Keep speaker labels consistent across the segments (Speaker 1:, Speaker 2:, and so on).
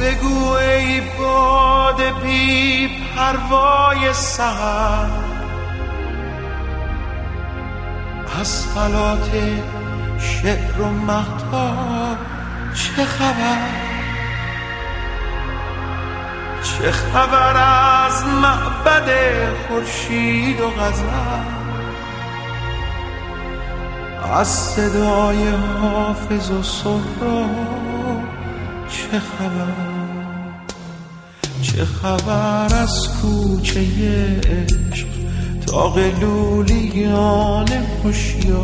Speaker 1: بگو ای باد بی پروای سحر، از فلات شعر و مهتاب چه خبر؟ چه خبر از معبد خورشید و غزل، از صدای حافظ و سهراب چه خبر؟ چه خبر از کوچه عشق تا لولیان هوشیار،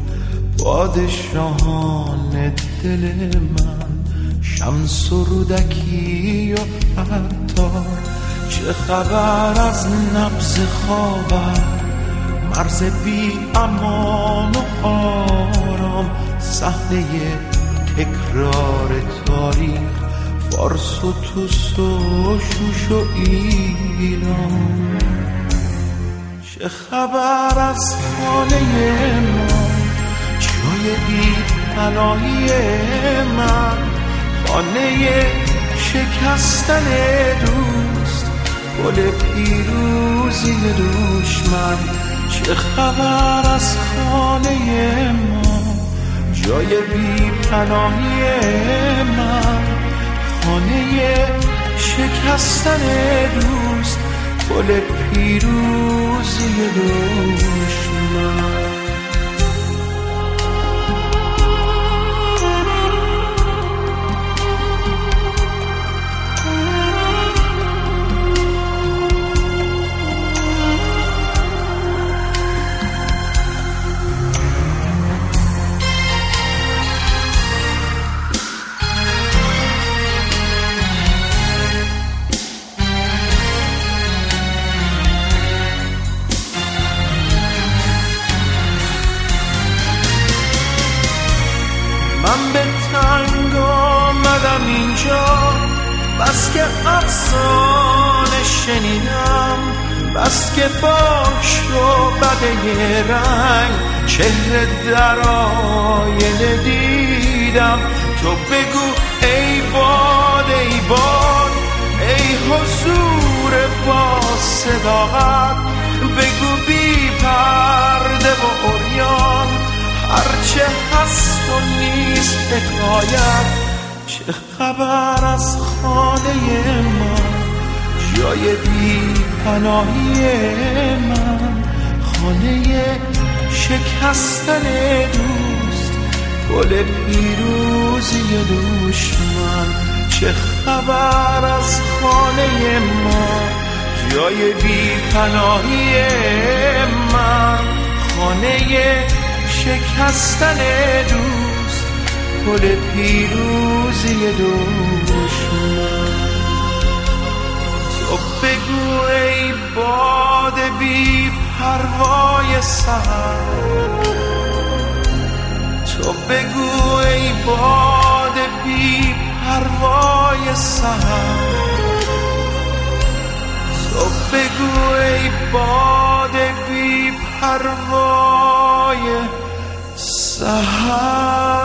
Speaker 1: پادشاهان دل من، شمس و رودکی و عطار. چه خبر از نبض خاور، مرز بی امان و آرام، صحنه تکرار تاریخ، فارس و توس و شوش و ایران. چه خبر از خانه ما، جای بی پناهی من، خانه شکستن دوست، گل پیروزی دشمن. چه خبر از خانه ما، جای بی پناهی من، خانه شکستن دوست، گل پیروزی دشمن. من به تنگ آمدم اینجا، بس که افسانه شنیدم، بس که باش و بده رنگ چهره در آینه دیدم. تو بگو ای باد ای باد، ای حضور با صداقت، بگو بی پرده و عریان، هرچه هست و نیست حکایت. چه خبر از خانه ما، جای بی پناهی من، خانه شکستن دوست، گل پیروزی دشمن. چه خبر از خانه ما، جای بی پناهی من، خانه شکستن دوست، گل پیروزی دشمن. تو بگو ای باد بی پروای سحر، تو بگو ای باد بی پروای سحر، تو بگو ای باد بی پروای سحر.